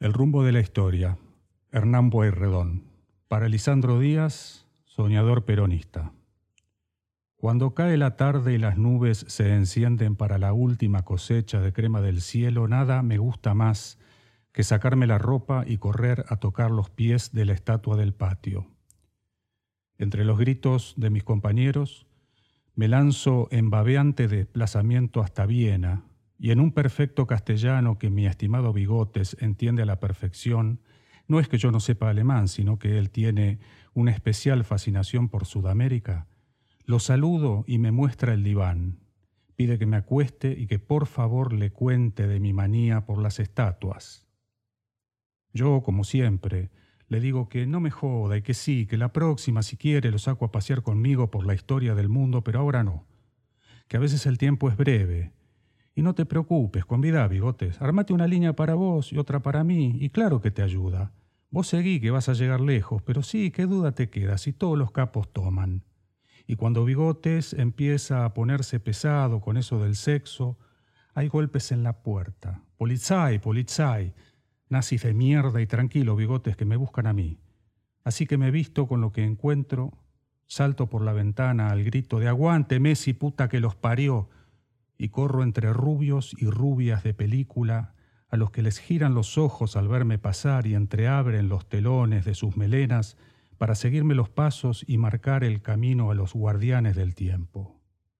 El rumbo de la historia. Hernán Pueyrredón. Para Lisandro Díaz, soñador peronista. Cuando cae la tarde y las nubes se encienden para la última cosecha de crema del cielo, nada me gusta más que sacarme la ropa y correr a tocar los pies de la estatua del patio. Entre los gritos de mis compañeros, me lanzo en babeante desplazamiento hasta Viena, y en un perfecto castellano que mi estimado Bigotes entiende a la perfección, no es que yo no sepa alemán, sino que él tiene una especial fascinación por Sudamérica, lo saludo y me muestra el diván. Pide que me acueste y que por favor le cuente de mi manía por las estatuas. Yo, como siempre, le digo que no me joda y que sí, que la próxima, si quiere, lo saco a pasear conmigo por la historia del mundo, pero ahora no, que a veces el tiempo es breve. Y no te preocupes, convida, Bigotes, armate una línea para vos y otra para mí, y claro que te ayuda. Vos seguí que vas a llegar lejos, pero sí, qué duda te queda si todos los capos toman. Y cuando Bigotes empieza a ponerse pesado con eso del sexo, hay golpes en la puerta. Polizei, polizei, nazis de mierda y tranquilo, Bigotes, que me buscan a mí. Así que me visto con lo que encuentro, salto por la ventana al grito de «¡Aguante, Messi, puta que los parió!» y corro entre rubios y rubias de película, a los que les giran los ojos al verme pasar y entreabren los telones de sus melenas para seguirme los pasos y marcar el camino a los guardianes del tiempo.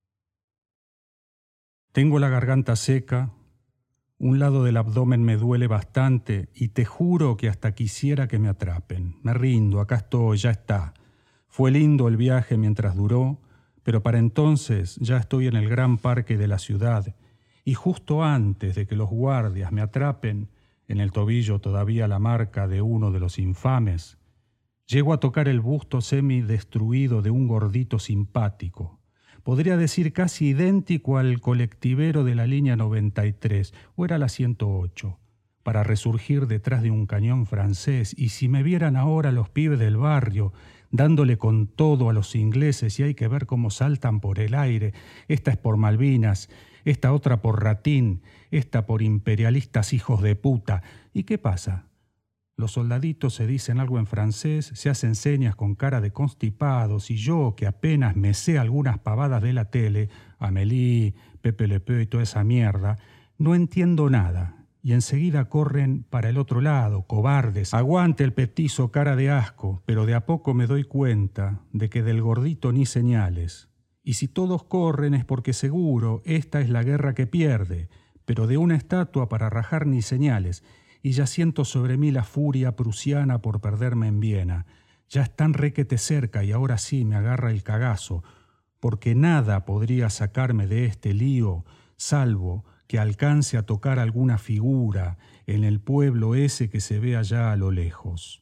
Tengo la garganta seca, un lado del abdomen me duele bastante y te juro que hasta quisiera que me atrapen. Me rindo, acá estoy, ya está. Fue lindo el viaje mientras duró, pero para entonces ya estoy en el gran parque de la ciudad y justo antes de que los guardias me atrapen, en el tobillo todavía la marca de uno de los infames, llego a tocar el busto semi-destruido de un gordito simpático. Podría decir casi idéntico al colectivero de la línea 93, o era la 108, para resurgir detrás de un cañón francés. Y si me vieran ahora los pibes del barrio, dándole con todo a los ingleses, y hay que ver cómo saltan por el aire, esta es por Malvinas, esta otra por Ratín, esta por imperialistas hijos de puta. ¿Y qué pasa? Los soldaditos se dicen algo en francés, se hacen señas con cara de constipados, y yo, que apenas me sé algunas pavadas de la tele, Amélie, Pepe Le Pew y toda esa mierda, no entiendo nada. Y enseguida corren para el otro lado, cobardes. Aguante el petizo, cara de asco, pero de a poco me doy cuenta de que del gordito ni señales. Y si todos corren es porque seguro esta es la guerra que pierde, pero de una estatua para rajar ni señales. Y ya siento sobre mí la furia prusiana por perderme en Viena. Ya están requete cerca y ahora sí me agarra el cagazo, porque nada podría sacarme de este lío, salvo que alcance a tocar alguna figura en el pueblo ese que se ve allá a lo lejos.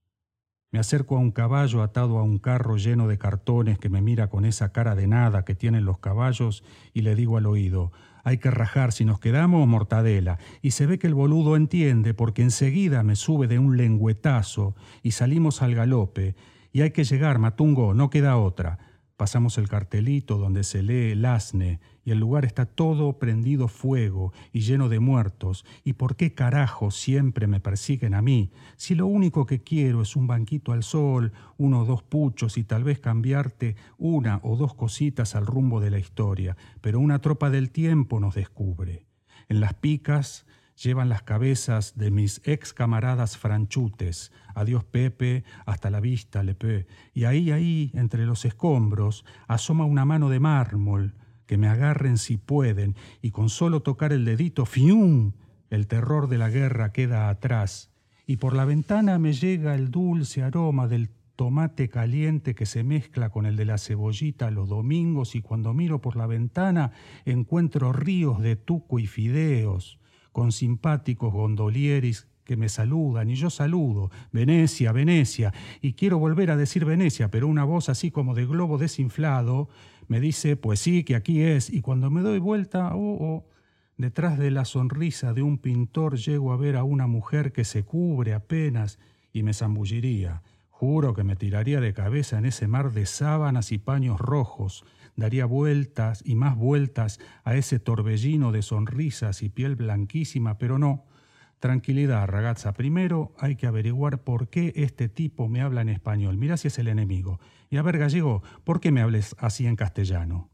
Me acerco a un caballo atado a un carro lleno de cartones que me mira con esa cara de nada que tienen los caballos y le digo al oído: hay que rajar, si nos quedamos, mortadela. Y se ve que el boludo entiende porque enseguida me sube de un lengüetazo y salimos al galope. Y hay que llegar, Matungo, no queda otra. Pasamos el cartelito donde se lee el asne y el lugar está todo prendido fuego y lleno de muertos. ¿Y por qué carajo siempre me persiguen a mí? Si lo único que quiero es un banquito al sol, uno o dos puchos y tal vez cambiarte una o dos cositas al rumbo de la historia. Pero una tropa del tiempo nos descubre. En las picas llevan las cabezas de mis ex camaradas franchutes. Adiós Pepe, hasta la vista Lepe. Y ahí, entre los escombros, asoma una mano de mármol. Que me agarren si pueden, y con solo tocar el dedito, ¡fium!, el terror de la guerra queda atrás. Y por la ventana me llega el dulce aroma del tomate caliente que se mezcla con el de la cebollita los domingos, y cuando miro por la ventana encuentro ríos de tuco y fideos, con simpáticos gondolieris que me saludan y yo saludo, Venecia, Venecia, y quiero volver a decir Venecia, pero una voz así como de globo desinflado me dice, pues sí, que aquí es, y cuando me doy vuelta, detrás de la sonrisa de un pintor llego a ver a una mujer que se cubre apenas y me zambulliría. Juro que me tiraría de cabeza en ese mar de sábanas y paños rojos, daría vueltas y más vueltas a ese torbellino de sonrisas y piel blanquísima, pero no. Tranquilidad, ragazza. Primero hay que averiguar por qué este tipo me habla en español. Mirá si es el enemigo. Y a ver, gallego, ¿por qué me hables así en castellano?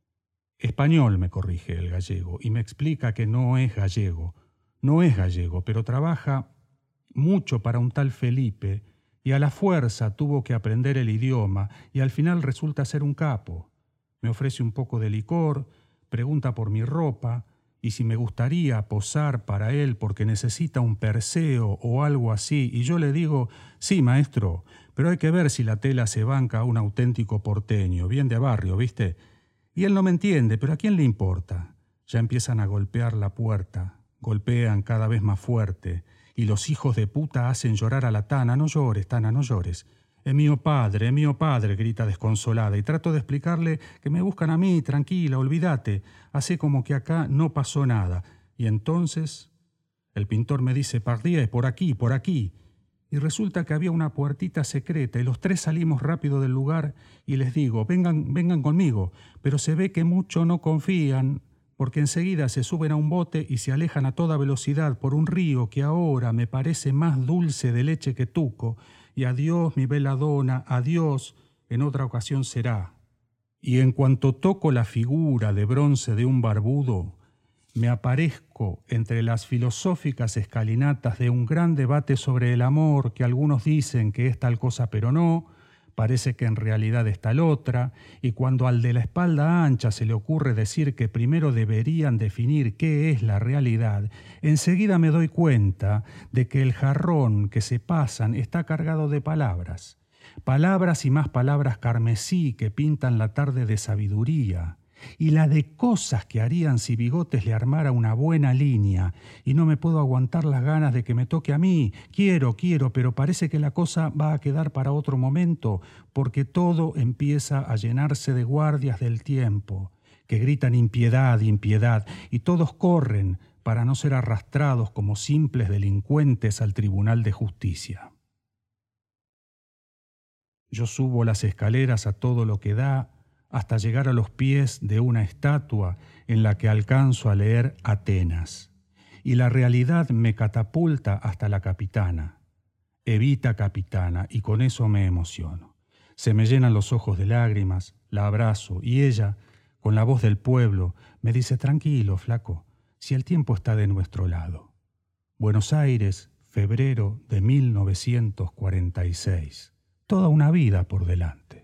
Español, me corrige el gallego, y me explica que no es gallego. No es gallego, pero trabaja mucho para un tal Felipe, y a la fuerza tuvo que aprender el idioma, y al final resulta ser un capo. Me ofrece un poco de licor, pregunta por mi ropa, y si me gustaría posar para él porque necesita un Perseo o algo así, y yo le digo, sí, maestro, pero hay que ver si la tela se banca a un auténtico porteño, bien de barrio, ¿viste? Y él no me entiende, pero ¿a quién le importa? Ya empiezan a golpear la puerta, golpean cada vez más fuerte, y los hijos de puta hacen llorar a la Tana. No llores, Tana, no llores. Es mío padre, grita desconsolada, y trato de explicarle que me buscan a mí, tranquila, olvídate. Hace como que acá no pasó nada. Y entonces el pintor me dice, Pardía, es por aquí, por aquí. Y resulta que había una puertita secreta y los tres salimos rápido del lugar y les digo, vengan conmigo, pero se ve que mucho no confían porque enseguida se suben a un bote y se alejan a toda velocidad por un río que ahora me parece más dulce de leche que tuco, y adiós mi veladona, adiós, en otra ocasión será. Y en cuanto toco la figura de bronce de un barbudo, me aparezco entre las filosóficas escalinatas de un gran debate sobre el amor, que algunos dicen que es tal cosa pero no, parece que en realidad es tal otra, y cuando al de la espalda ancha se le ocurre decir que primero deberían definir qué es la realidad, enseguida me doy cuenta de que el jarrón que se pasan está cargado de palabras, palabras y más palabras carmesí que pintan la tarde de sabiduría, y la de cosas que harían si Bigotes le armara una buena línea, y no me puedo aguantar las ganas de que me toque a mí. Quiero, pero parece que la cosa va a quedar para otro momento, porque todo empieza a llenarse de guardias del tiempo, que gritan impiedad, impiedad, y todos corren para no ser arrastrados como simples delincuentes al Tribunal de Justicia. Yo subo las escaleras a todo lo que da, hasta llegar a los pies de una estatua en la que alcanzo a leer Atenas, y la realidad me catapulta hasta la capitana, Evita Capitana, y con eso me emociono. Se me llenan los ojos de lágrimas, la abrazo, y ella, con la voz del pueblo, me dice, tranquilo, flaco, si el tiempo está de nuestro lado. Buenos Aires, febrero de 1946. Toda una vida por delante.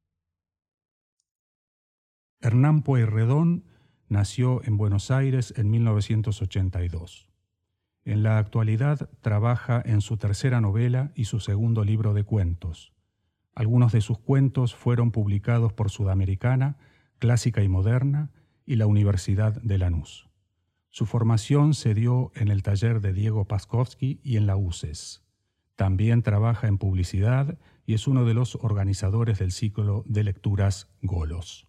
Hernán Pueyrredón nació en Buenos Aires en 1982. En la actualidad trabaja en su tercera novela y su segundo libro de cuentos. Algunos de sus cuentos fueron publicados por Sudamericana, Clásica y Moderna y la Universidad de Lanús. Su formación se dio en el taller de Diego Paskovsky y en la UCES. También trabaja en publicidad y es uno de los organizadores del ciclo de lecturas Golos.